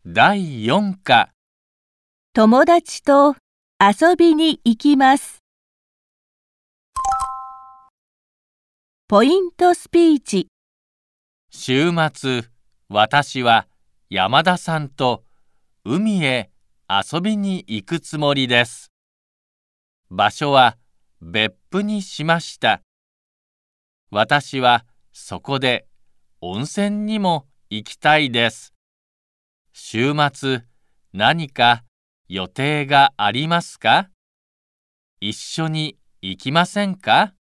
第4課。 友達と遊びに行きます。ポイントスピーチ。 週末、私は山田さんと海へ遊びに行くつもりです。場所は別府にしました。私はそこで温泉にも行きたいです。週末、何か予定がありますか？一緒に行きませんか？